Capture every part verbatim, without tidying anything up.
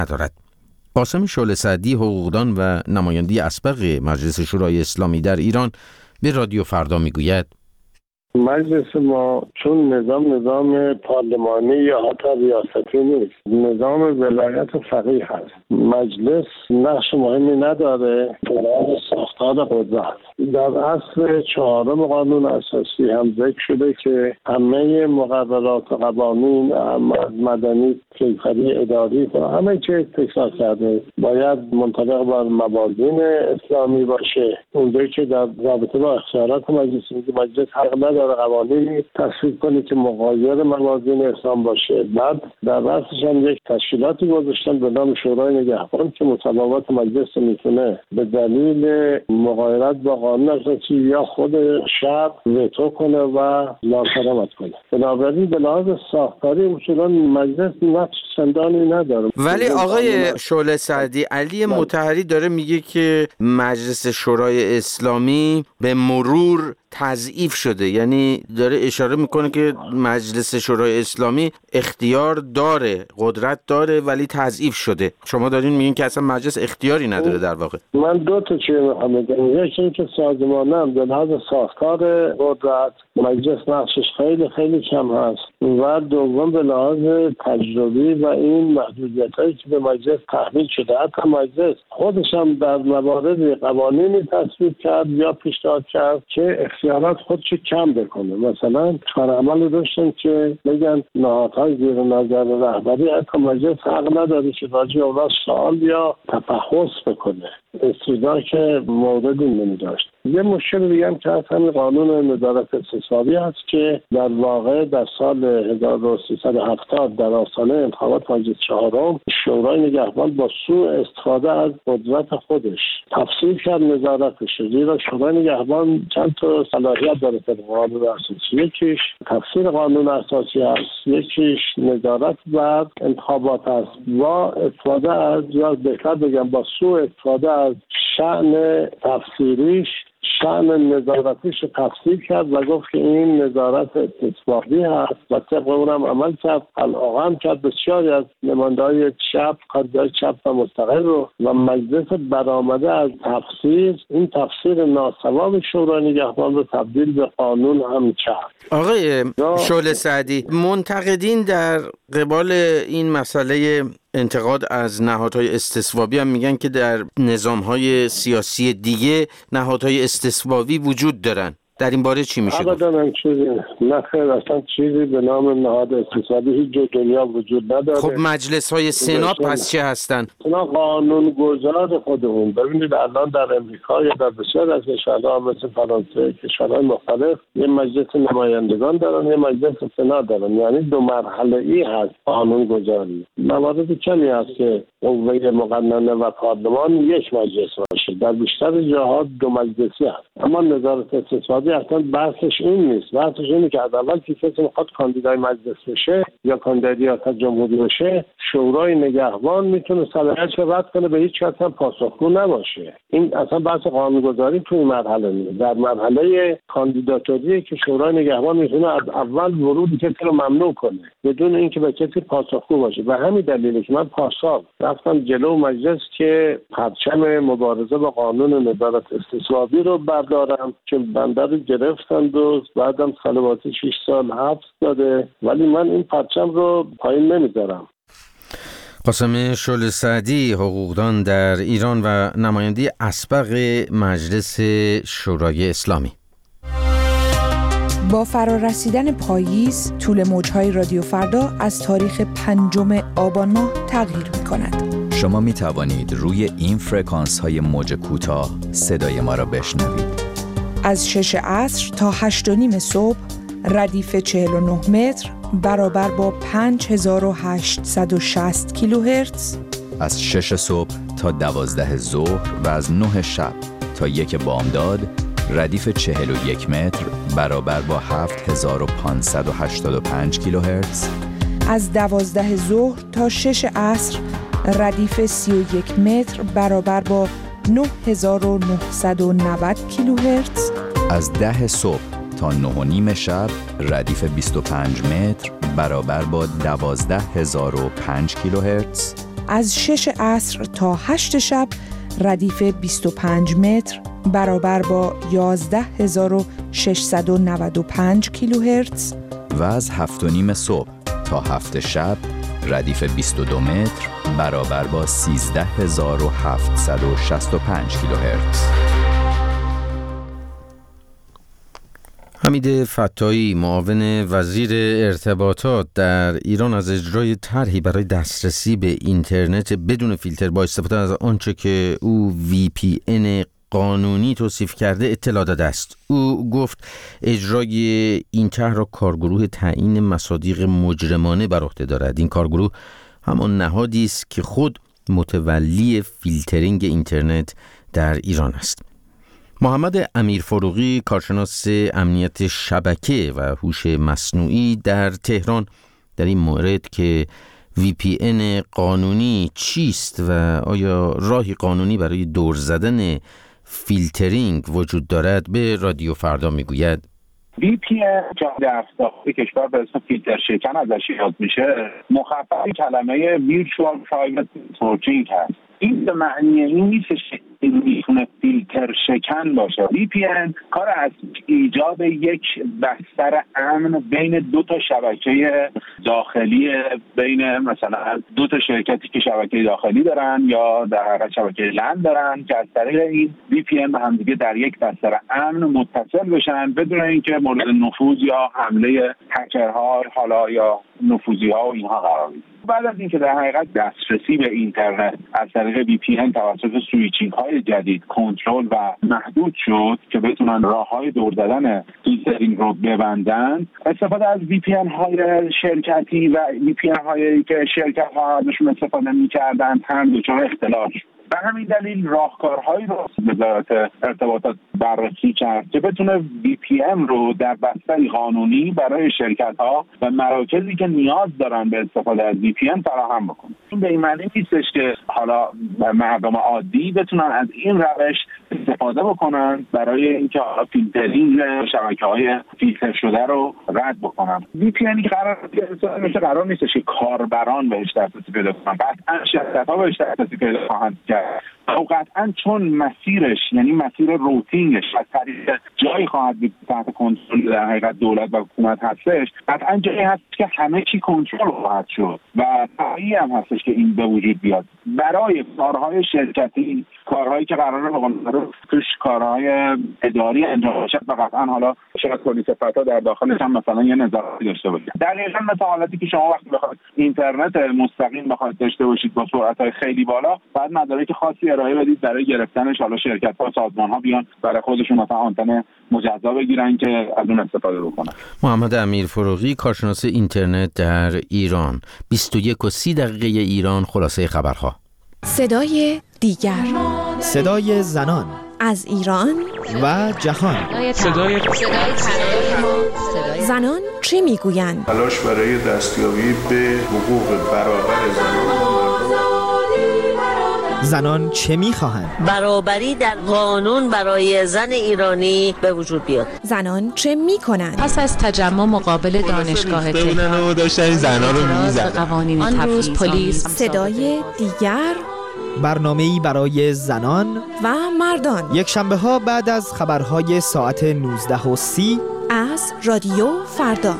ندارد. قاسم شعله سعدی، حقوقدان و نماینده اسبق مجلس شورای اسلامی در ایران، به رادیو فردا میگوید: مجلس ما چون نظام نظام پارلمانی یا حتی ریاستی نیست، نظام ولایت فقیه هست. مجلس نقش مهمی نداره برای ساختار قدرت. در اصل چهارم قانون اساسی هم ذکر شده که همه مقررات و قوانین مدنی، کیفری، اداری و همه چیز تکرار کرده باید منطبق بر موازین اسلامی باشه. اونجایی که در رابطه با اختیارات مجلس میگه مجلس حق نداره قوانینی تصویب کنه که مغایر موازین اسلام باشه. بعد در رأسش هم یک تشکیلاتی گذاشتن به نام شورای نگهبان که مطالبات مجلس میتونه به دلیل مغایرت با قانون اساسی یا خود شعب وتو کنه و ناکارآمد کنه. بنابراین به لحاظ ساختاری اصولا مجلس نقش چندانی نداره. ولی آقای شعله سعدی، علی مطهری داره میگه که مجلس شورای اسلامی به مرور تضعیف شده، یعنی داره اشاره میکنه که مجلس شورای اسلامی اختیار داره، قدرت داره، ولی تضعیف شده. شما دارین میگین که اصلا مجلس اختیاری نداره در واقع. من دو تا چیز میخوام بگم. یکی این که سازمانم به لحاظ ساختار قدرت مجلس نقشش خیلی خیلی کم هست و دوم به لحاظ تجربی و این محدودیتایی که به مجلس تحمیل شده. حتی مجلس خودش هم در موارد قوانینی تصویب کرد یا پیشنهاد کرد که اختیارات خودش کم بکنه. مثلا کارعمل داشتن که بگن نهادهای زیر نظر رهبری حتی مجلس حق نداره که راجع به اونها سوال یا تفحص بکنه، استدلال که موردی نمی‌داشت. یه مشکل دیگه هم که از همین قانون نظارت استصوابی هست که در واقع در سال هزار و سیصد و هفتاد در آستانه انتخابات مجلس چهارم شورای نگهبان با سوء استفاده از قدرت خودش تفسیر کرد نظارتش. زیرا شورای نگهبان چند تا صلاحیت داره در قانون اساسی. یکیش تفسیر قانون اساسی است، یکیش نظارت بر انتخابات است با استفاده از، یا بهتر بگم با سوء استفاده از شأن تفسیریش، شأن نظارتیش تفسیر کرد و گفت که این نظارت استصوابی هست و طبق اونم عمل کرد. علاقه هم کرد بسیاری از نماینده‌های چپ، کاندیدای چپ و مستقل رو و مجلس برآمده از تفسیر، این تفسیر ناصواب شورای نگهبان رو تبدیل به قانون هم کرد. آقای شعله سعدی، منتقدین در قبال این مسئله انتقاد از نهادهای استصوابی هم میگن که در نظامهای سیاسی دیگه نهادهای استصوابی وجود دارن. در این باره چی میشه گفت؟ ابدا چیزی نه، خیر، اصلا چیزی به نام نهاد استصوابی هیچ جای دنیا وجود نداره. خب مجلس های سنا پس چه هستن؟ سنا قانون گذار خودمون. ببینید الان در امریکا یا در بسیار از کشورها مثل فرانسه، کشورهای مختلف یه مجلس نمایندگان دارن، یه مجلس سنا دارن، یعنی دو مرحله ای هست قانون گذاری. موارد کمی هست که قوه مقننه و پارلمان یک مجلس باشه، در بیشتر جاها دو مجلسی هست. اما نظارت استصوابی اصلا بحثش این نیست. بحثش اینه که از اول که کسی میخواد کاندیدای مجلس بشه یا کاندیدای ریاست جمهوری بشه، شورای نگهبان میتونه صلاحیتش رو رد کنه، به هیچ کس هم پاسخگو نباشه. این اصلا بحث قانونگذاری توی این مرحله نیست. در مرحله کاندیداتوری که شورای نگهبان میتونه از اول ورود کسی رو ممنوع کنه بدون اینکه به کسی پاسخگو باشه. و همین دلیله که من پارسال رفتم جلو مجلس که پرچم مبارزه با قانون نظارت استصوابی رو بردارم که بنده رو گرفتند و بعدم صلواتی شش سال حبس داده، ولی من این پرچم رو پایین نمیذارم. قاسم شعله سعدی، حقوقدان در ایران و نماینده اسبق مجلس شورای اسلامی. با فرارسیدن پاییز، طول موج‌های رادیو فردا از تاریخ پنجم آبان ماه تغییر می‌کند. شما می‌توانید روی این فرکانس‌های موج کوتاه صدای ما را بشنوید. از شش عصر تا هشت و نیم صبح، ردیف چهل و نه متر برابر با پنج هزار و هشتصد و شصت کیلوهرتز. از شش صبح تا دوازده ظهر و از نه شب تا یک بامداد، ردیف چهل و یک متر برابر با هفت هزار و پانصد و هشتاد و پنج کیلوهرتز. از دوازده ظهر تا شش عصر، ردیف سی و یک متر برابر با نه هزار و نهصد و نود کیلوهرتز. از ده صبح تا نه و نیم شب، ردیف بیست و پنج متر برابر با دوازده هزار و پنج کیلوهرتز. از شش عصر تا هشت شب ردیف بیست و پنج متر برابر با یازده هزار و ششصد و نود و پنج کیلوهرتز و از هفت و نیم صبح تا هفت شب ردیف بیست و دو متر برابر با سیزده هزار و هفتصد و شصت و پنج کیلوهرتز. حمید فتاحی، معاون وزیر ارتباطات در ایران، از اجرای طرحی برای دسترسی به اینترنت بدون فیلتر با استفاده از آنچه که او وی پی ان قانونی توصیف کرده اطلاع داده است. او گفت اجرای این طرح را کارگروه تعیین مصادیق مجرمانه بر عهده دارد. این کارگروه همان نهادی است که خود متولی فیلترینگ اینترنت در ایران است. محمد امیرفروغی، کارشناس امنیت شبکه و هوش مصنوعی در تهران، در این مورد که وی پی ان قانونی چیست و آیا راهی قانونی برای دور زدن فیلترینگ وجود دارد، به رادیو فردا میگوید. وی پی ان که در داخل کشور به اسم فیلتر شکن ازش یاد میشه، مخفف کلمه ویرچوال پرایوت نتورکینگ هست. این به معنی این نیستش که این میتونه فیلتر شکن باشه. وی پی ان کار از ایجاد یک بستر امن بین دو تا شبکه داخلی، بین مثلا دو تا شرکتی که شبکه داخلی دارن یا در حقیقت شبکه لند دارن، که از طریق این وی پی ان به هم دیگه در یک بستر امن متصل بشن بدون اینکه مورد نفوذ یا حمله هکرها حالا یا نفوذی‌ها و اینها قرار بگیره. بعد از اینکه در حقیقت دسترسی به اینترنت از طریق وی پی ان توسط سویچینگ های جدید کنترل و محدود شد که بتونن راههای دور زدن فیلترینگ رو ببندن، استفاده از وی پی ان های شرکتی و وی پی ان هایی که شرکت ها ازشون استفاده می‌کردن هم دچار اختلال شد. به همین دلیل راهکارهایی رو وزارت ارتباطات بررسی کرد که بتونه وی پی ان رو در بستری قانونی برای شرکت‌ها و مراکزی که نیاز دارن به استفاده از وی پی ان فراهم بکنه. این به این معنی نیستش که حالا مردم عادی بتونن از این روش استفاده بکنن برای اینکه فیلترینگ شبکه‌های فیلتر شده رو رد بکنن. وی پی ان قرار نیست قرار نیستش که کاربران بهش دسترسی پیدا کنن. قطعاً شرکت‌ها بهش دسترسی پیدا خواهند کرد. او قطعاً چون مسیرش، یعنی مسیر روتینگش از طریق جایی خواهد بود تحت کنترل در حقیقت دولت و حکومت هستش، قطعاً جایی هست که همه چی کنترل خواهد شد و طبیعی هم هستش که این به وجود بیاد. برای کارهای شرکتی، کارهایی که قراره به قول توش کارهای اداری انجام بشه و قطعاً حالا شاید پلیس فتا در داخلش هم مثلا یه نظارتی داشته باشه. دقیقاً مثل حالتی که شما وقتی بخواید اینترنت مستقیم بخواید داشته باشید با سرعت‌های خیلی بالا، بعد مدارک خاصی ارائه بدید برای گرفتنش، حالا شرکت‌ها و سازمان‌ها بیان برای خودشون مثلا آنتن مجزا بگیرن که از اون استفاده بکنن. محمد امیرفروغی، کارشناس اینترنت در ایران. بیست و یک و سی دقیقه ایران، خلاصه خبرها. صدای دیگر، صدای زنان از ایران و جهان. صدای زنان چه میگویند؟ تلاش برای دستیابی به حقوق برابر زنان. زنان چه میخواهند؟ برابری در قانون برای زن ایرانی به وجود بیاد. زنان چه میکنند؟ پس از تجمع مقابل دانشگاه تهران و داشتن این زنان رو میزدن. قوانین تبعیض، پلیس. صدای دیگر، برنامه‌ای برای زنان و مردان، یک شنبه ها بعد از خبرهای ساعت نوزده و سی از رادیو فردا.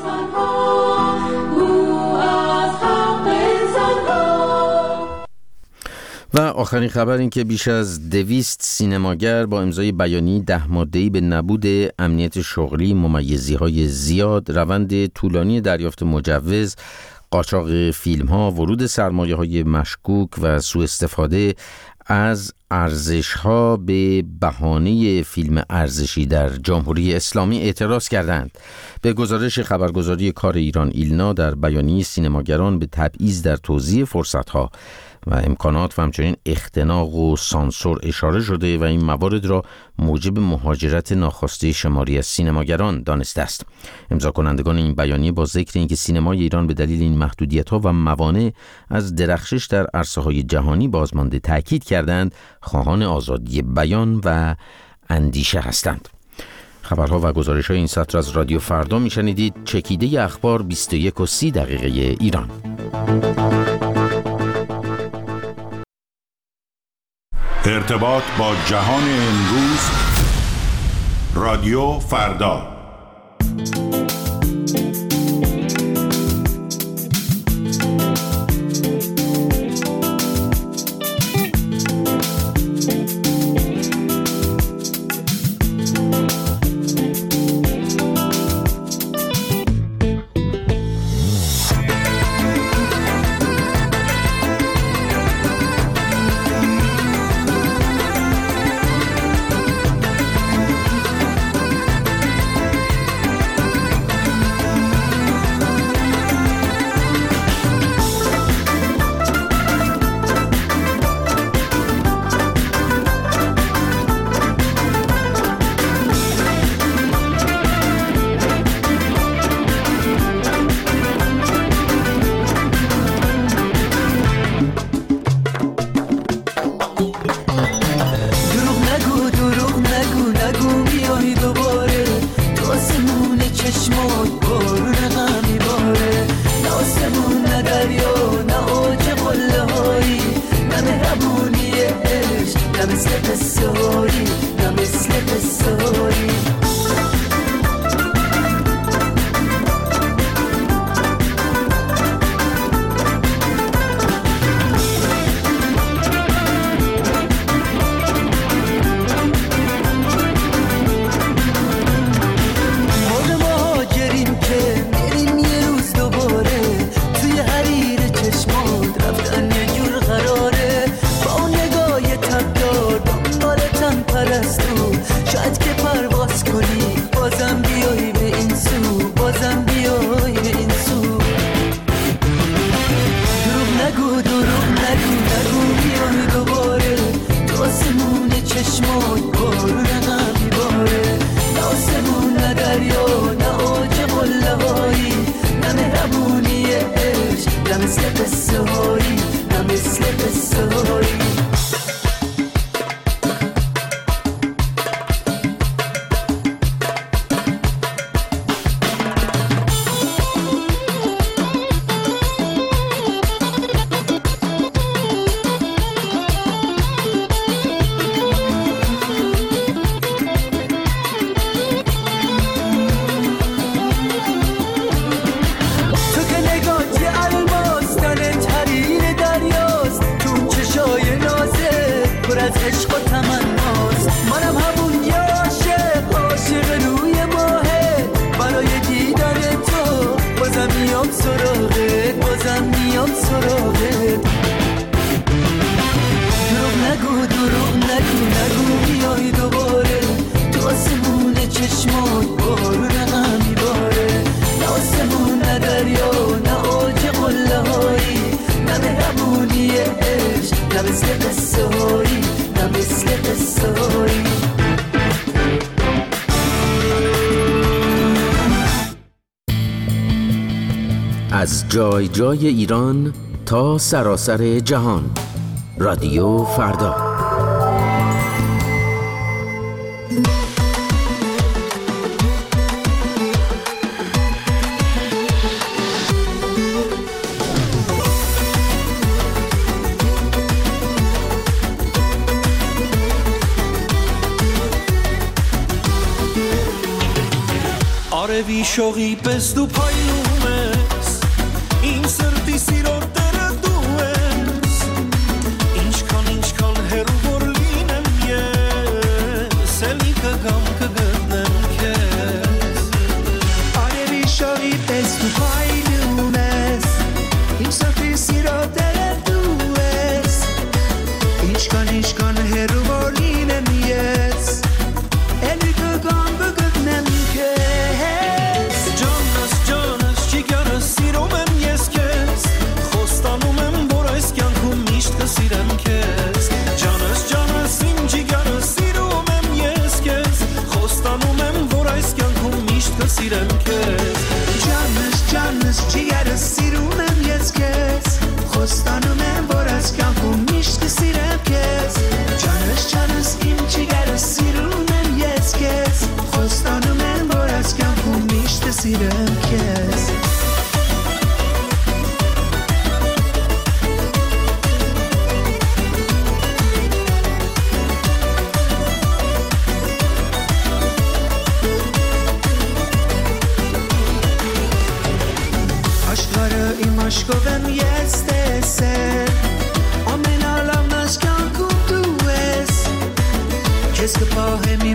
و آخرین خبر این که بیش از دویست سینماگر با امضای بیانیه ده ماده‌ای به نبود امنیت شغلی، ممیزی‌های زیاد، روند طولانی دریافت مجوز، قاچاق فیلم‌ها، ورود سرمایه‌های مشکوک و سوء استفاده از ارزش‌ها به بهانه فیلم ارزشی در جمهوری اسلامی اعتراض کردند. به گزارش خبرگزاری کار ایران ایلنا، در بیانیه سینماگران به تبعیض در توزیع فرصت‌ها و امکانات و همچنین اختناق و سانسور اشاره شده و این موارد را موجب مهاجرت ناخواسته شماری از سینماگران دانسته است. امضا کنندگان این بیانیه با ذکر اینکه سینمای ایران به دلیل این محدودیت‌ها و موانع از درخشش در عرصه‌های جهانی بازمانده تاکید کردند خواهان آزادی بیان و اندیشه هستند. خبرها و گزارش‌های این سطر از رادیو فردا میشنیدید. چکیده اخبار بیست و یک و سی دقیقه ایران. ارتباط با جهان امروز. رادیو فردا. از جای جای ایران تا سراسر جهان. رادیو فردا. آره وی شوقی بزدو پایلومس این سرتی سیرو در دومس اینش کن اینش کن هرو برلینم یه سلی که گم که گدنم کس آره وی شوقی بزدو پایلومس این سرتی سیرو در دومس اینش کن اینش کن هرو برلینم یه سلی که گم که گدنم کس Sirem kes, canas canas imcigaras sirumem yes kes, khostanumem vorayskan kum misht sirem kes. Canas canas cigaras sirumem yes kes, khostanumem vorayskan kum misht sirem kes. Canas canas imcigaras sirumem yes kes, khostanumem vorayskan kum misht sirem kes.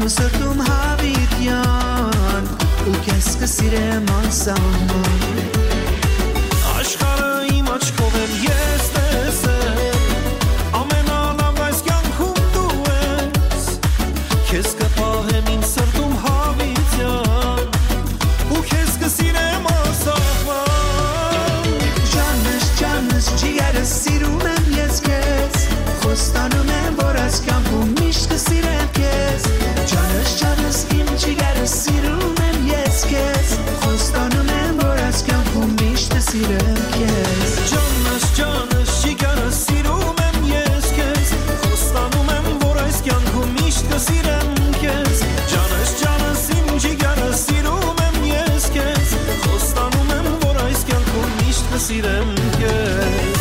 و سرتم هاویدیان او کس که سیره من سامان Aşkara im aczkowem jesteś Amena na wajskan kum dues Keska pahem im sertum havityan U keska sinema sahman Canış canış ciğer sirumem yeskes Khostanumem boras kam kumish ke sirem kes Canış canış im ciğer sirumem yeskes Khostanumem boras kam kumish ke sirem kes Canış canış ciğer sirumem yeskes Khostanumem boras kam kumish ke sirem kes Canış canış im ciğer sirumem yeskes Khostanumem boras kam kumish ke sirem kes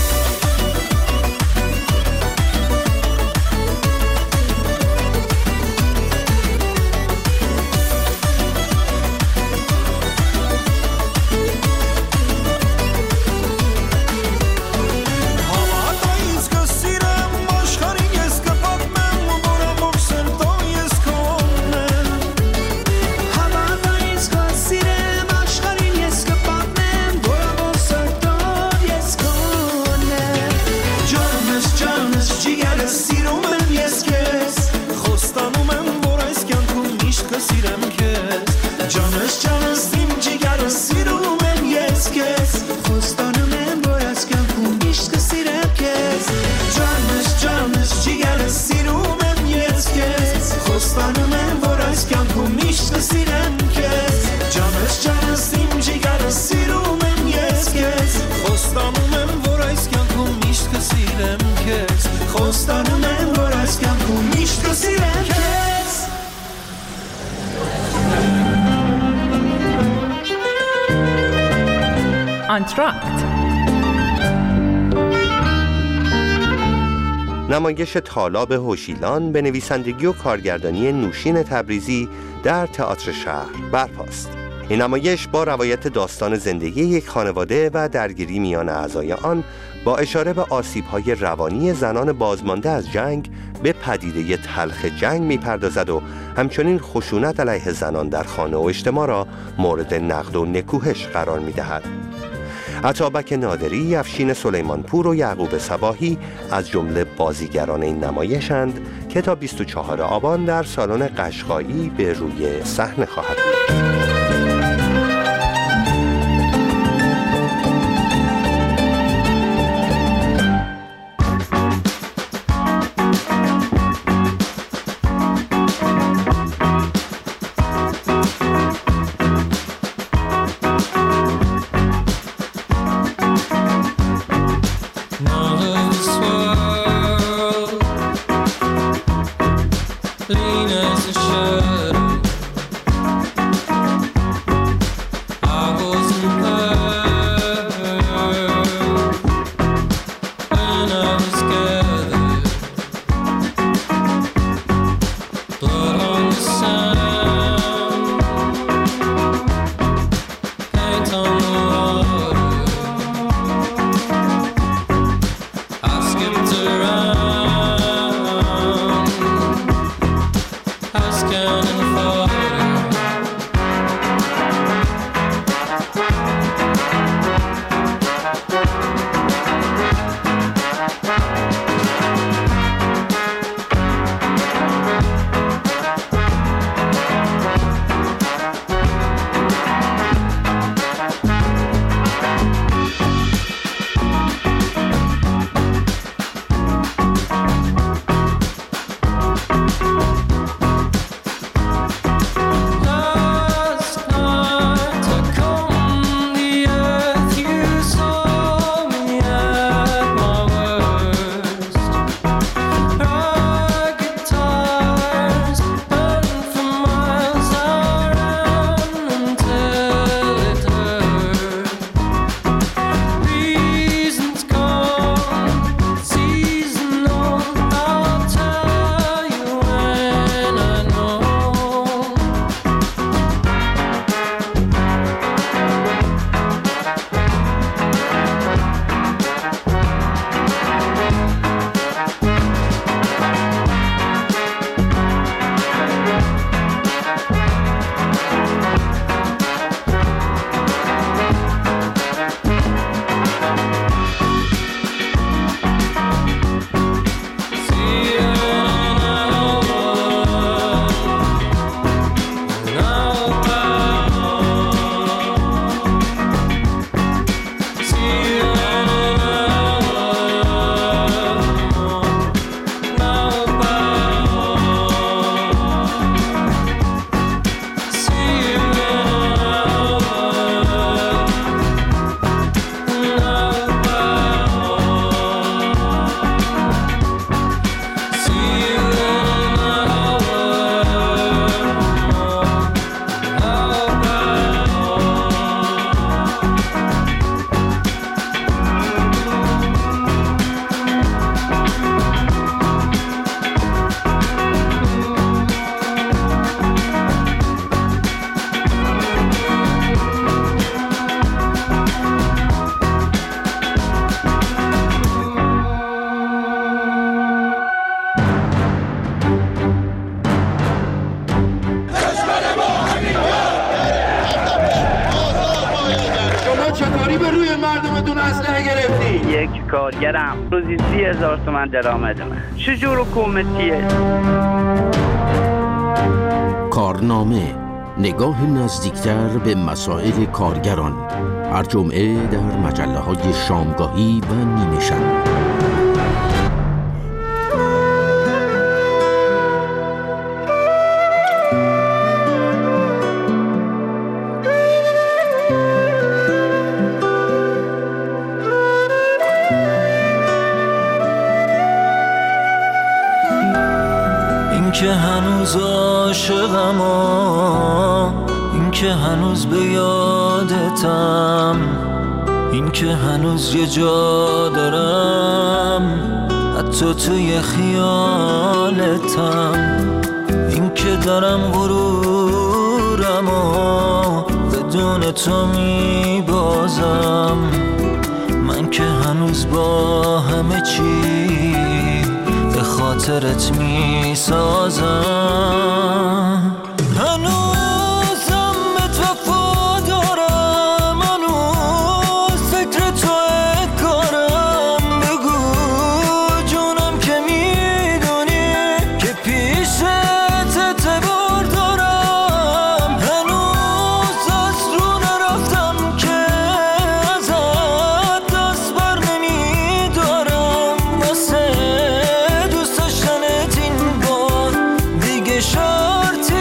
آنتراکت نمایش تالاب هوشیلان به نویسندگی و کارگردانی نوشین تبریزی در تئاتر شهر برپاست. این نمایش با روایت داستان زندگی یک خانواده و درگیری میان اعضای آن با اشاره به آسیب‌های روانی زنان بازمانده از جنگ به پدیده تلخ جنگ می‌پردازد و همچنین خشونت علیه زنان در خانه و اجتماع را مورد نقد و نکوهش قرار می‌دهد. عطابک نادری، افشین سلیمانپور و یعقوب صباحی از جمله بازیگران این نمایشند که تا بیست و چهارم آبان در سالن قشقایی به روی صحنه خواهد بود. Lean as a shadow اسلحه گرفتی؟ یک کارگرم روزی سی هزار تومن درآمد من. چجور حکومتیه؟ کارنامه، نگاه نزدیکتر به مسائل کارگران، هر جمعه در مجله‌های شامگاهی و نیمه شب. این که هنوز عاشقم، این که هنوز به یادتم، این که هنوز یه جا دارم حتی توی خیالتم، این که دارم غرورم و بدون تو میبازم، من که هنوز با همه چی به خاطرت میسازم. هنوزم بهت وفا دارم، هنوز فکر توی کارم، بگو جونم که میدونی که پیشت اعتبار دارم، هنوز از رو نرفتم که ازت دست بر نمیدارم، واسه دوست داشتنت این بار دیگه شرطی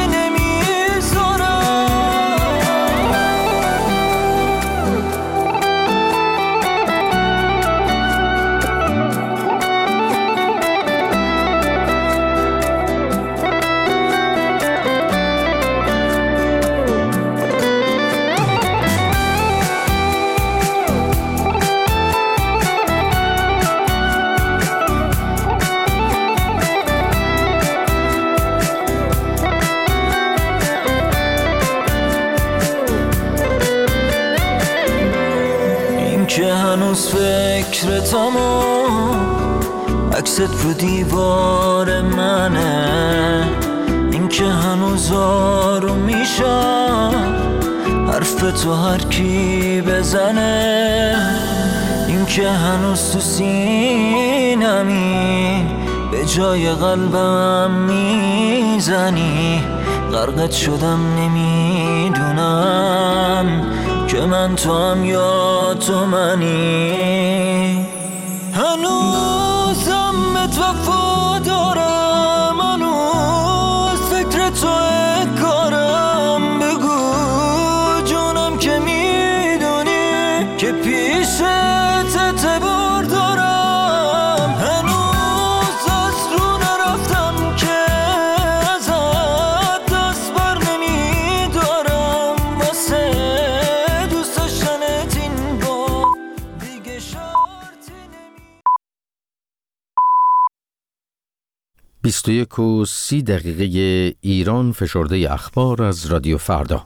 که هنوز فکرتم و عکست رو دیوار منه، این که هنوز آروم میشم حرف تو هر کی بزنه، این که هنوز تو سینمی به جای قلبم میزنی، غرقت شدم نمیدونم که من تو هم یا تو منی. هنوزم بهت وفا دارم، هنوز فکر توی کارم، بگو جونم که میدونی که پیشت اعتبار دارم، هنوز از رو نرفتم که ازت دست بر نمیدارم، واسه بیست و یک و سی دقیقه ایران فشرده اخبار از رادیو فردا.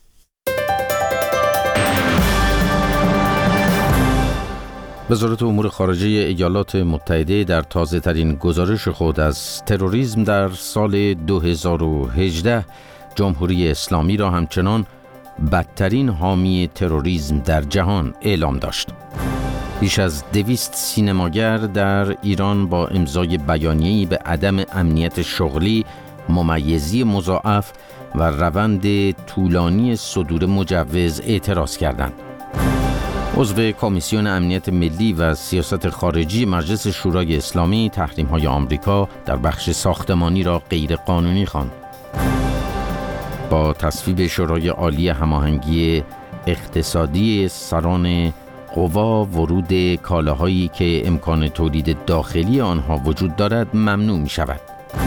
وزارت امور خارجه ایالات متحده در تازه ترین گزارش خود از تروریسم در سال دو هزار و هجده جمهوری اسلامی را همچنان بدترین حامی تروریسم در جهان اعلام داشت. بیش از دویست سینماگر در ایران با امضای بیانیه‌ای به عدم امنیت شغلی، ممیزی مضاعف و روند طولانی صدور مجوز اعتراض کردند. عضو کمیسیون امنیت ملی و سیاست خارجی مجلس شورای اسلامی تحریم‌های آمریکا در بخش ساختمانی را غیرقانونی خواند. با تصویب شورای عالی هماهنگی اقتصادی سران قوا ورود کالاهایی که امکان تولید داخلی آنها وجود دارد ممنوع می شود.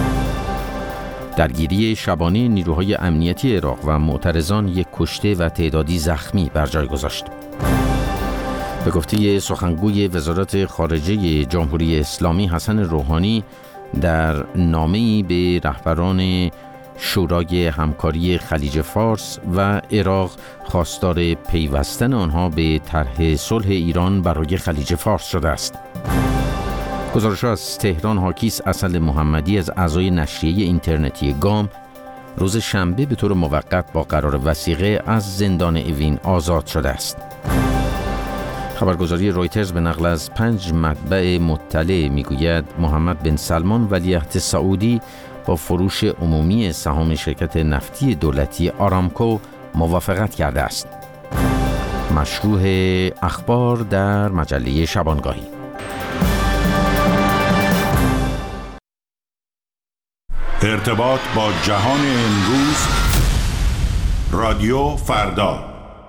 درگیری شبانه نیروهای امنیتی عراق و معترضان یک کشته و تعدادی زخمی بر جای گذاشت. به گفته سخنگوی وزارت خارجه جمهوری اسلامی حسن روحانی در نامه‌ای به رهبران شورای همکاری خلیج فارس و عراق خواستار پیوستن آنها به طرح صلح ایران برای خلیج فارس شده است. گزارش از تهران حاکی است اسد محمدی از اعضای نشریه اینترنتی گام روز شنبه به طور موقت با قرار وثیقه از زندان اوین آزاد شده است. خبرگزاری رویترز به نقل از پنج مطبع مطلع میگوید محمد بن سلمان ولیعهد سعودی با فروش عمومی سهام شرکت نفتی دولتی آرامکو موافقت کرده است. مشروع اخبار در مجله شبانگاهی. ارتباط با جهان امروز، رادیو فردا.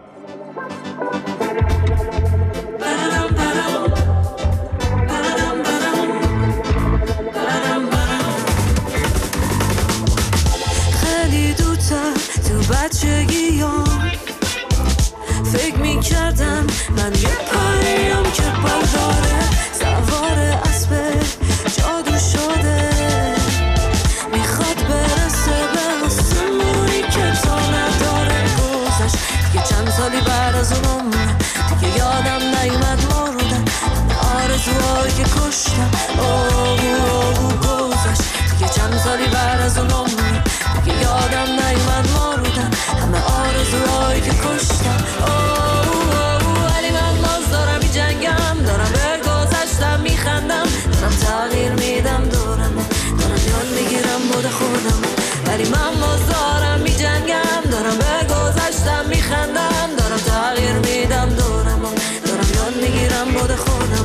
خیلی دوتر تو بچگیام فکر میکردم من یه پریم که برداره سوار اسب جادو شده، میخواد برسه به آسمونی که تا نداره. گذشت دیگه چند سالی بعد از اون عمره، دیگه یادم نیومد مردن آرزوهایی که کشتم. اوه اوه گذشت دیگه چند سالی بعد از اون عمره، دیگه یادم نیومد مردن همه آرزوهایی که کشتم. ولی من باز دارم می جنگم، دارم به گذشتم می خندم، دارم تغییر میدم دورم، دارم یاد میگیرم بود خودم. ولی من باز دارم می جنگم، دارم به گذشتم می خندم، دارم تغییر میدم دورم، دارم یاد میگیرم بود خودم.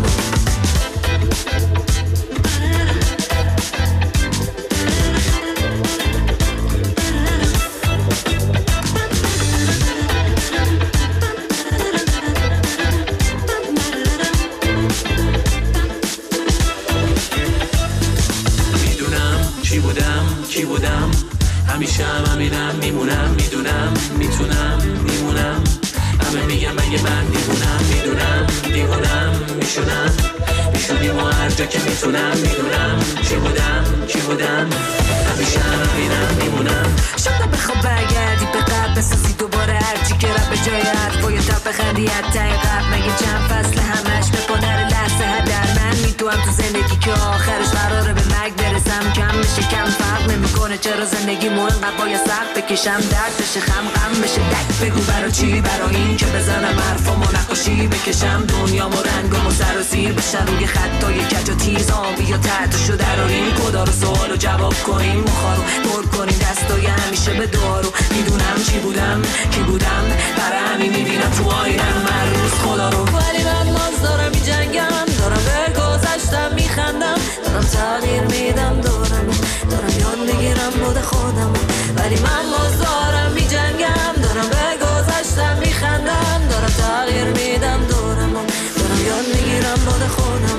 کی بودم همیشه هم همینم میمونم، میدونم میتونم میمونم، همه میگم مگه من دیوونم، میدونم دیوونم میشونم میشونیم و هر جا که میتونم، میدونم چی بودم کی بودم همیشه هم همینم میمونم. شاید بخواب برگردی به قبل بسازی دوباره هرچی که رب به جای حرف و یه تا بخندی حتی قبل، مگه چند فصل همش به پادر لحظه هدر من میتونم تو زندگی که آخرش قراره به مرگ برسم. کم میشه کم فرق نمیکنه چرا زندگی مو انقدر باید سخت بکشم، درد بشه خم غم بشه دک بگو برا چی، برا این که بزنم حرفامو نقاشی بکشم، دنیامو رنگامو سر و زیر بشن روی خطای کج و تیز، آبی یا تحتشو دراریم کدا رو سوال و جواب کنیم، مخارو پر کنیم دستای همیشه به دارو. میدونم چی بودم کی بودم برای همین میبینم تو آینم هر روز خدا رو. ولی من باز دارم می جنگم، دارم به گذشتم میخندم، دارم تغییر میدم دورم، دارم یاد میگیرم بود خودم. ولی من باز دارم می جنگم، دارم به گذشتم میخندم، دارم تغییر میدم دورم، دارم یاد میگیرم بود خودم.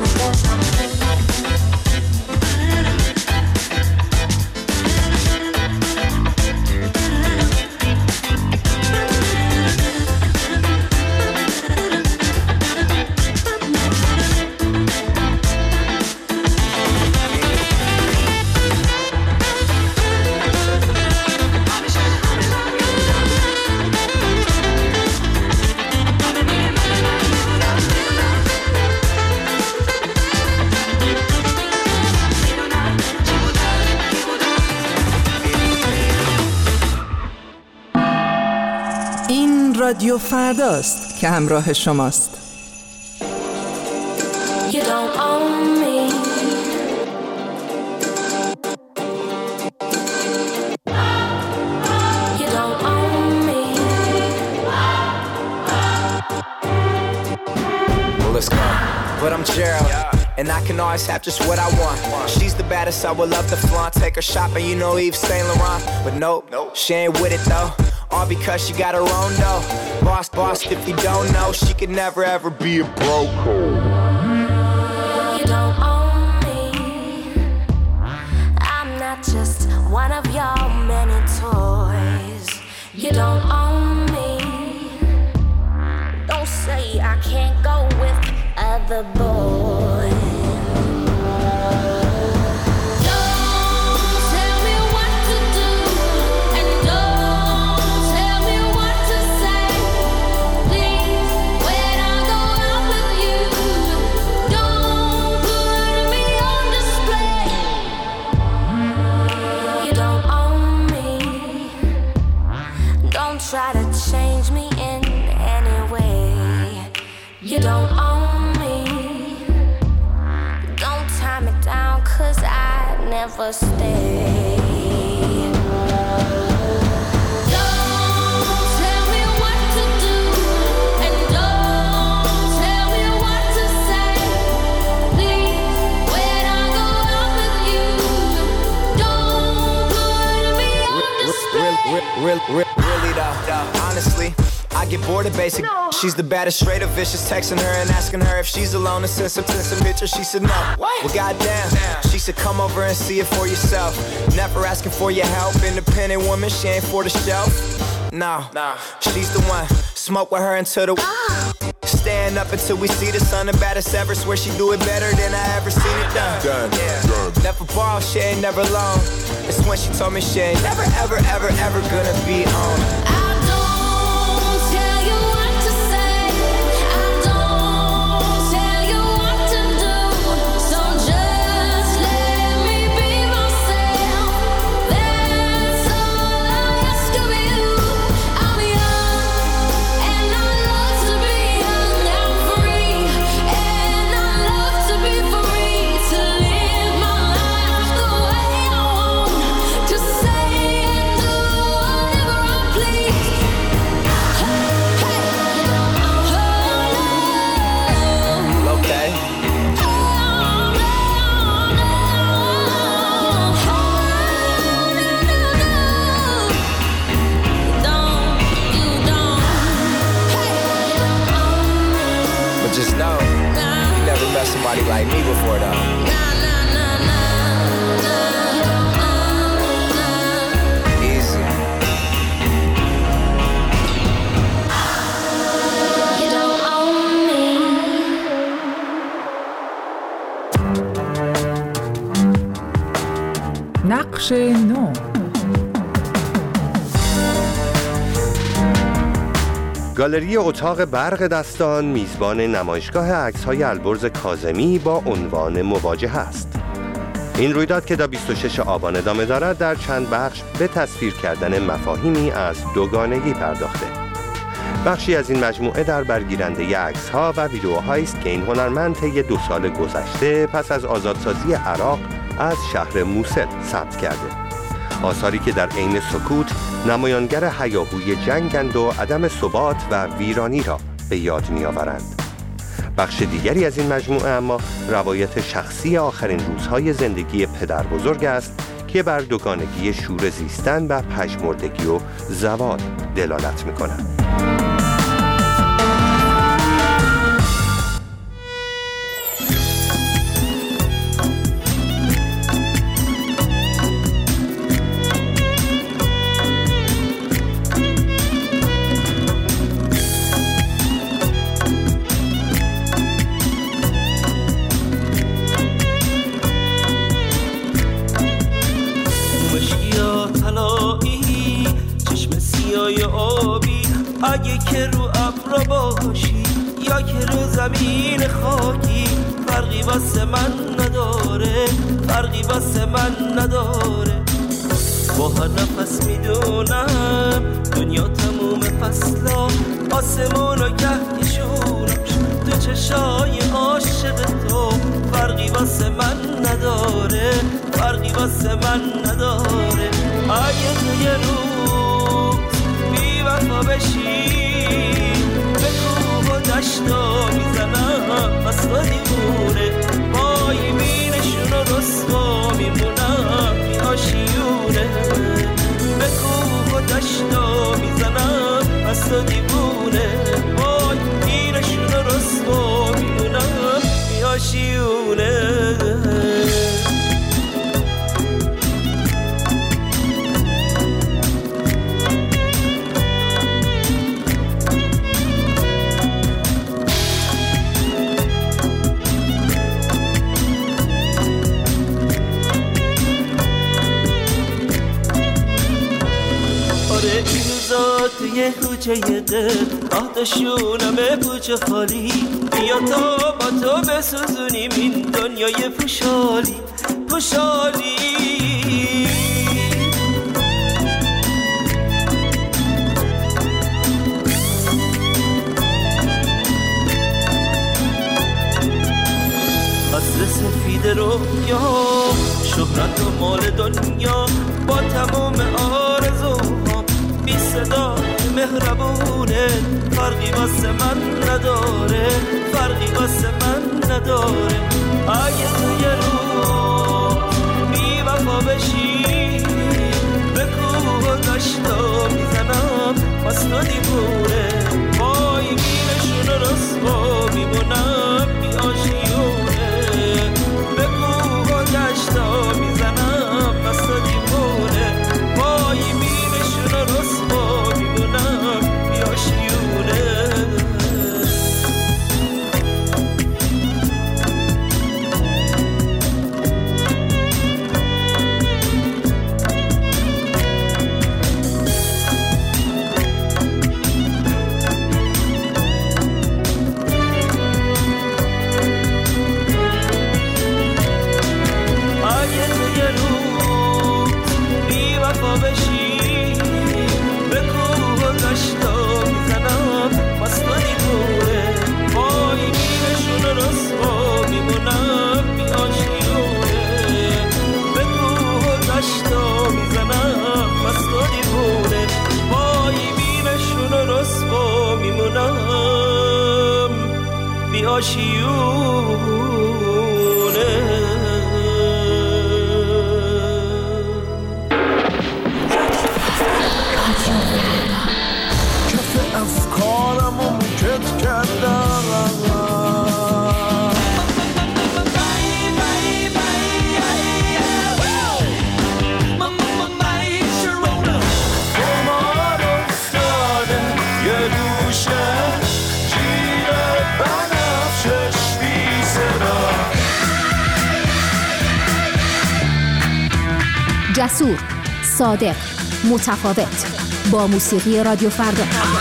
رادیو فرداست که همراه شماست. You don't own me. You don't own me. Well, let's go. But I'm Gerald, and I can always have just what I want. She's the baddest, I would love to flaunt. Take her shopping, you know Yves Saint Laurent. But nope, she ain't with it though. All because she got her own dough. Boss, boss, if you don't know, she could never ever be a broke. You don't own me. I'm not just one of your many toys. You don't own me. Don't say I can't go with other boys. Try to change me in any way. You don't never stay. Don't tell me what to do, and don't tell me what to say. Please, when I go out with you, don't put me on display. Really, really, really though, honestly, I get bored of basic. No. She's the baddest, straight up vicious. Texting her and asking her if she's alone and send some, send some pictures. She said no. What? Well, goddamn. Damn. She said come over and see it for yourself. Never asking for your help. Independent woman, she ain't for the shelf. No, no. She's the one. Smoke with her until the. Ah. Stand up until we see the sun. The baddest ever. Swear she do it better than I ever seen it done. Done. Yeah. Done. Never ball, she ain't never alone. It's when she told me she ain't never, ever, ever, ever gonna be on. Somebody like me before though. Easy. You don't own me. نقش نو. گالری اتاق برق دستان میزبان نمایشگاه عکس‌های البرز کاظمی با عنوان مواجهه است. این رویداد که تا بیست و ششم آبان ادامه دارد در چند بخش به تصویر کردن مفاهیمی از دوگانگی پرداخته. بخشی از این مجموعه در برگیرنده عکس‌ها و ویدیوهایی است که این هنرمند طی دو سال گذشته پس از آزادسازی عراق از شهر موصل ثبت کرده. آثاری که در عین سکوت نمایانگر هیاهوی جنگند و عدم ثبات و ویرانی را به یاد می‌آورند. بخش دیگری از این مجموعه اما روایت شخصی آخرین روزهای زندگی پدر بزرگ است که بر دوگانگی شور زیستن و پژمردگی و زوال دلالت می‌کند. اگه که رو ابرا باشی یا که رو زمین خاکی فرقی واسه من نداره، فرقی واسه من نداره. با هر نفس میدونم دنیا تموم فصلا، آسمون و کهکشونش تو چشای عاشق تو فرقی واسه من نداره، فرقی واسه من نداره. اگه تو یه روز بی وفا بشی به کوه و دشتا میزنم از تو دیوونه، وای بینشون و رسوا میمونم بی آشیونه. به کوه و دشتا میزنم از تو دیوونه، وای بینشون و رسوا میمونم بی آشیونه. توی کوچه قد آتشونمه پوچه خالی، بیا تا با تو بسوزونیم این دنیای پوشالی پوشالی. قصر سفید رو یا شهرت و مال دنیا، با تمام آرزوهام بی صدا مهربونه، فرقی واسه من نداره، فرقی واسه من نداره. اگه تو یه روز بی وفا بشی، به کوه و دشتا میزنم مستا دیوونه، وای میرشون و رسوا میمونم بی آشیونه، به کوه و دشتا میزنم مستا دیوونه، وای میرشون و رسوا میمونم بی آشیونه. بشی به کوه و دشتا میزنم مستا دیوونه، وای میرشون و رسوا میمونم بی آشیونه، به کوه و دشتا میزنم مستا دیوونه، وای میرشون و رسوا میمونم بی آشیونه. افکارم رو موکت کردم، گمان افتاده یه دوشه جیر بنفشش بی صدا. جسور، صادق، متفاوت، با موسیقی رادیو فردا.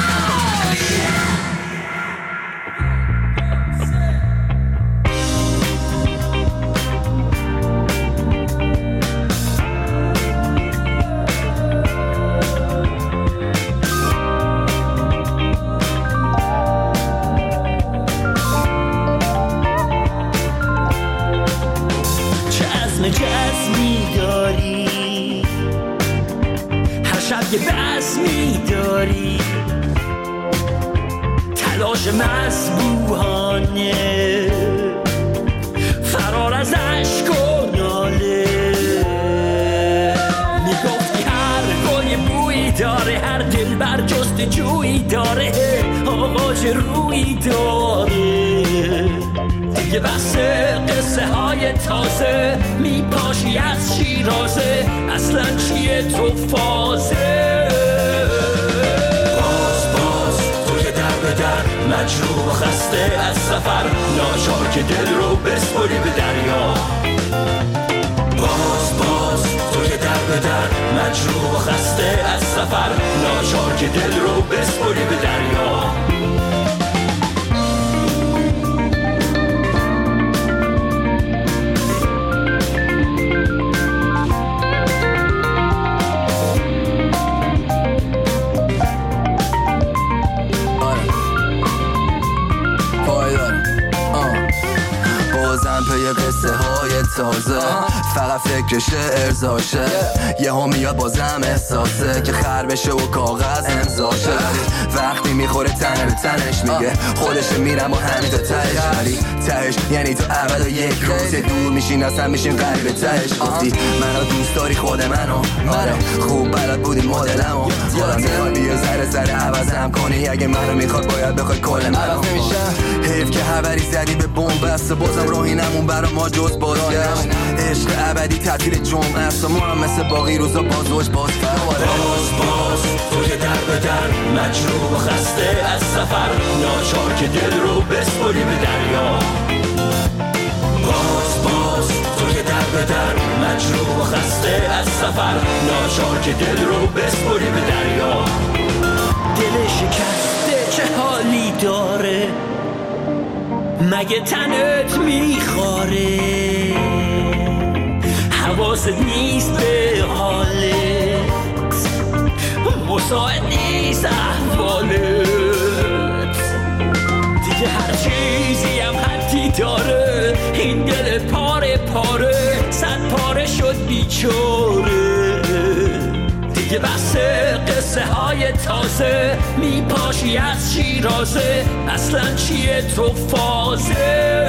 چه عزم چه عزمی داری، هر شب یه بزمی داری، تلاش مذبوحانه، فرار از عشق و ناله. میگفتی هر گل بویی داره، هر دل بر جست جویی داره، آغاز رویی داره. دیگه بس قصه های تازه، میپاشی از شیرازه، اصلا چیه تو فازه. باز باز تو که در به در، مجروح و خسته از سفر، ناچار که دل رو بسپری به دریا. باز باز تو که در به در، مجروح و خسته از سفر، ناچار که دل رو بسپری به دریا. قصه های تازه، فقط فکرش ارزاشه، یه هم میاد بازم احساسه که خر بشه و کاغذ امضاشه. وقتی میخوره تنه به تنش میگه خودش میرم و همین تا تهش، ولی تهش یعنی تو اول و یک روز دور میشین اصلا میشین قریب تهش. گفتی منو دوست داری خود منو، آره خوب بلد بودی مدلمو، یادم میاد بیا ذره ذره عوضم کنی، اگه منو میخواد باید بخوای کل منو. حیف که خبری زدی به بمب بست، بازم راهی نمون برا ما جز بازگشت. عشق ابدی تعطیل جمعه است و ما هم مثل باقی روزا بازوش باز فرد. باز باز تو که در به در، مجروح و خسته از سفر، ناچار که دل رو بسپری به دریا. باز باز تو که در به در، مجروح و خسته از سفر، ناچار که دل رو بسپری به دریا. دل شکسته چه حالی داره، مگه تنت میخواره، حواست نیست به حالت، مساعد نیست احوالت. دیگه هر چیزی هم خطی داره، این دل پاره پاره صد پاره شد بیچاره. دیگه بسه قصه های تازه میپاشی از شیرازه، اصلا چیه تو فازه؟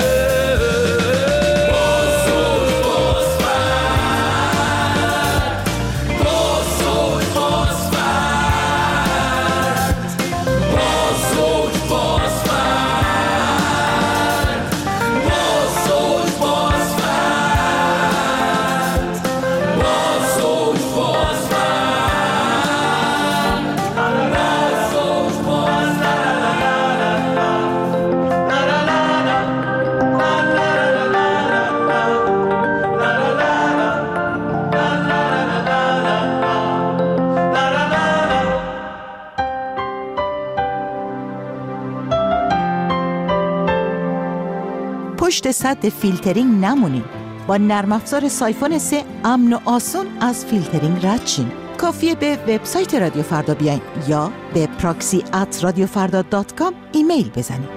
پشت سد فیلترینگ نمونین. با نرم افزار سایفون سه امن و آسون از فیلترینگ رد شین. کافیه به وبسایت رادیو فردا بیاین یا به پراکسی ات رادیو فردا دات کام ایمیل بزنین.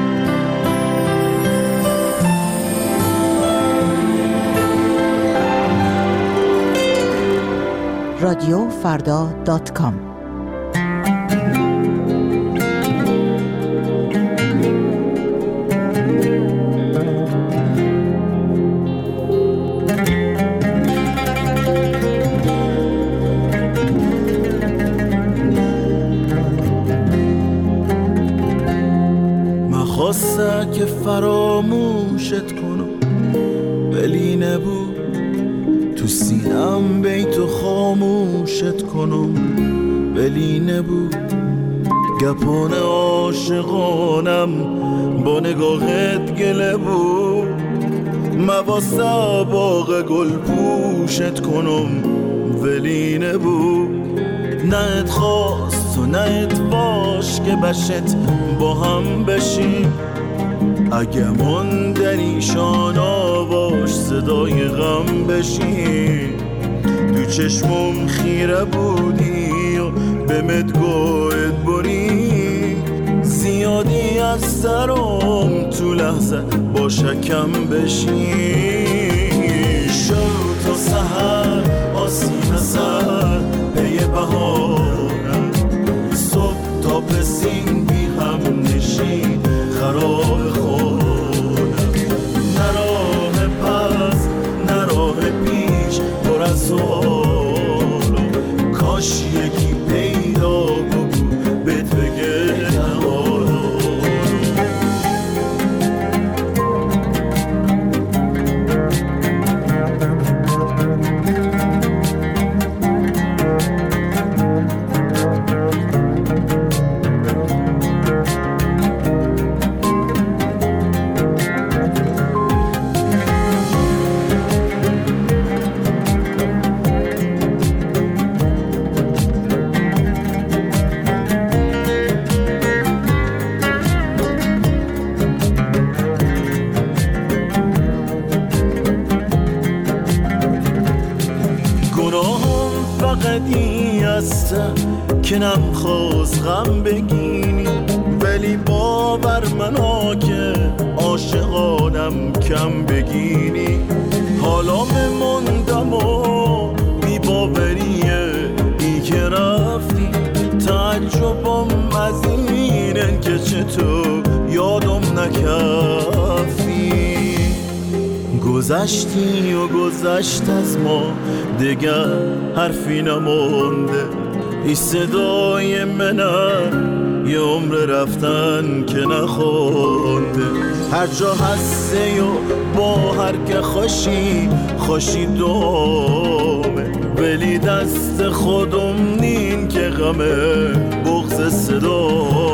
رادیو فردا دات کام. خواستم که فراموشت کنم ولی نبود، تو سینم بیتو خاموشت کنم ولی نبود. گپان عاشقانم با نگاهت گله بود، مواسه باغ گل پوشت کنم ولی نبود. نه ات خواست و نه ات باش که بشت با هم بشیم، اگه من در ایشان آواش صدای غم بشیم. تو چشمم خیره بودی و به مدگوهت بری، زیادی از سرم تو لحظه با شکم بشیم. شو تا سحر آسین سر پی بهارم، صبح تا پسین بی هم نشین خراب خورم. نراه پس نراه پیش پر از سوالم، کاش یکی پیدا بگو بهت بگه نهارم. که نمیخواست غم بگینی، ولی باور منا که عاشقانم کم بگینی. حالا بموندم و بی باوریه ای که رفتی، تعجبم از اینن که چطور یادم نکفتی. گذشتی و گذشت از ما دیگر حرفی نمونده، این صدای منه یه عمر رفتن که نخونده. هر جا هسته و با هر که خوشی خوشی دومه، ولی دست خودم نین که غمه بغض صدا.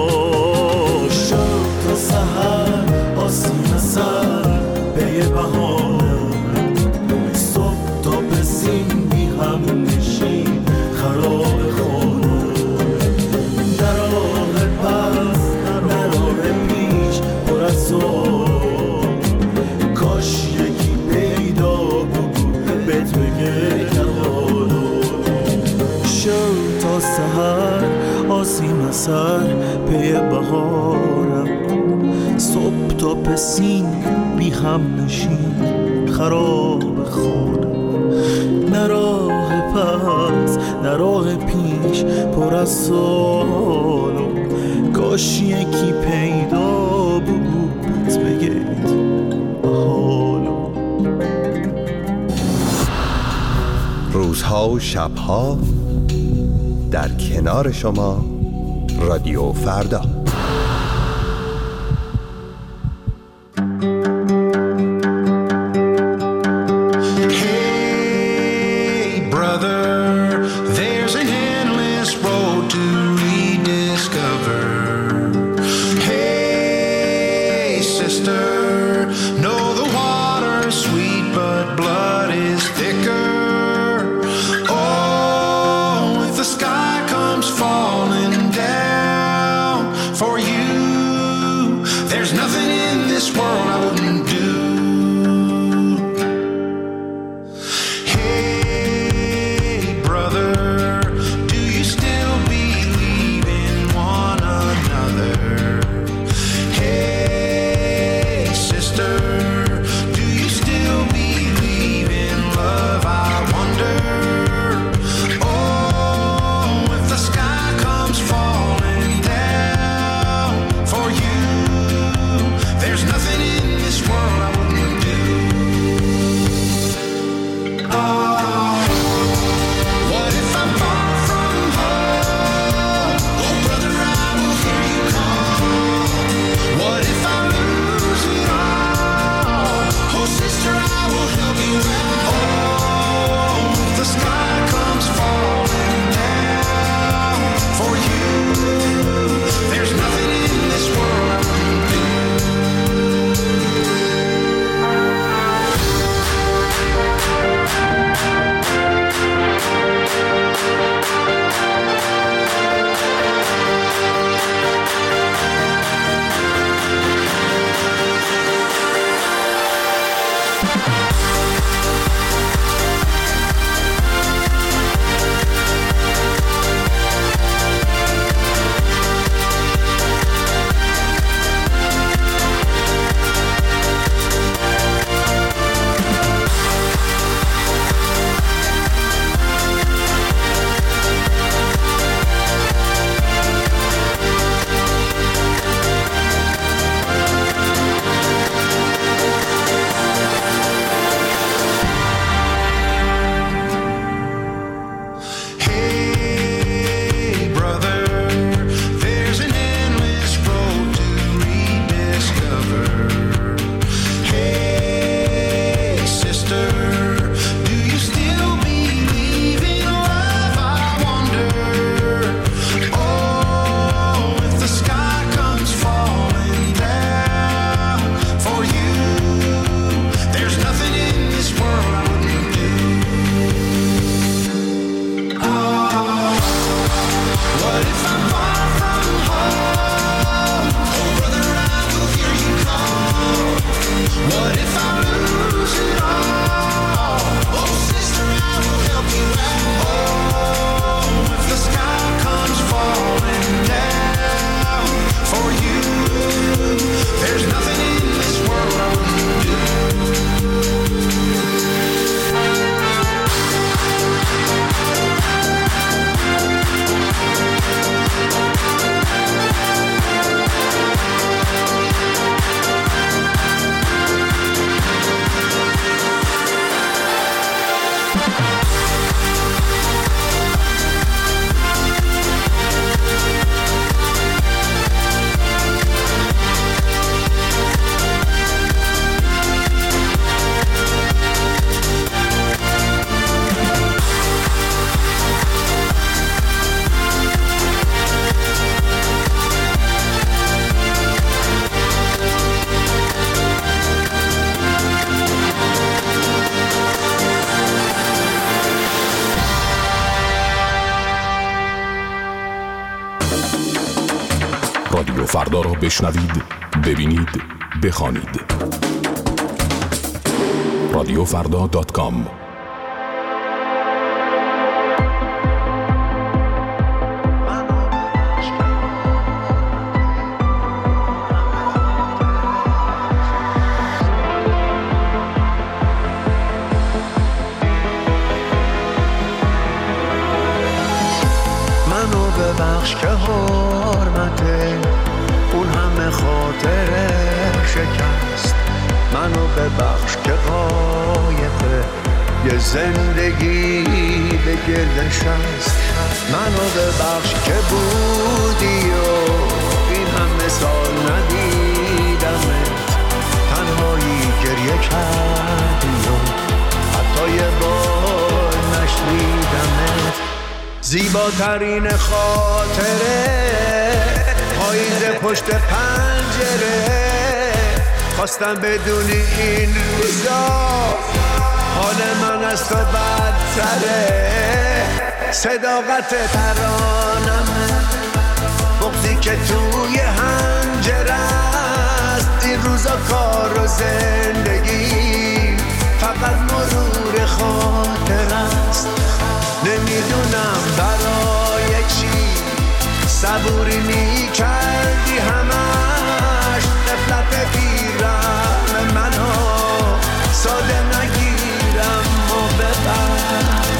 شب تا سحر آسین سر پی بهارم، صبح تا پسین بی هم نشین خراب خورم. نراه پس نراه پیش پر از سوال، کاش یکی پیدا بگو بهت بگه نهارم. شب تا سحر آسین سر پی بهارم، صبح تا پسین بی هم نشین خراب خونه، نه راه پس نه راه پیش پر از سوالو، کاش یکی پیدا بود بگید حالو. روزها و شبها در کنار شما رادیو فردا. رادیو فردا را بشنوید، ببینید، بخوانید. رادیو فردا دات کام. ببخش که حرمته اون همه خاطر شکست. منو ببخش که قایقه یه زندگی به گردن شست. منو ببخش که بودی و این همه سال ندیدمت، تنهایی گریه کردی و حتی یه بار نشنیدمت. زیباترین خاطره پاییز پشت پنجره، خواستم بدونی این روزا حال من از تو بدتره. صداقت ترانمه بغضی که توی هنجره است. این روزا کار و زندگی فقط مرور خاطر است. نمیدونم برای چی صبوری میکردی همش، نفلت بیرم منو ساده نگیرم و ببخش.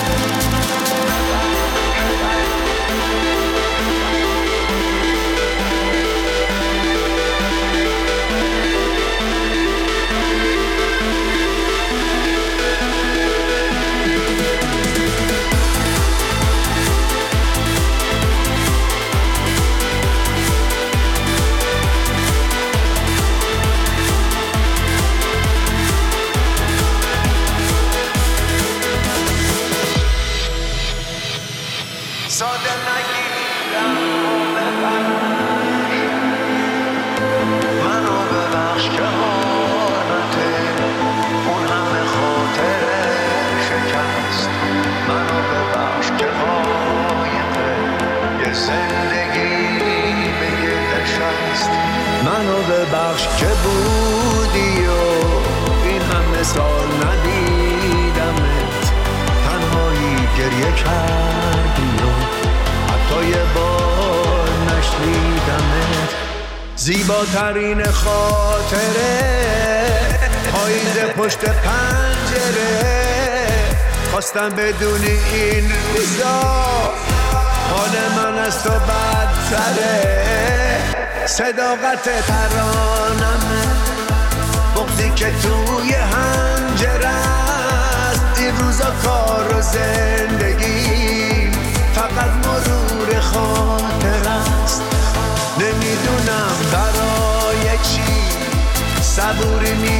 منو ببخش که بودی و این همه سال ندیدمت، تنهایی گریه کردی و حتی یه بار نشنیدمت. زیباترین خاطره پاییز پشت پنجره، خواستم بدونی این روزا حال من از تو بدتره. صداقت ترانمه بغضی که توی هنجره است. این روزا کار و زندگی فقط مرور خاطر است. نمیدونم برای چی صبوری می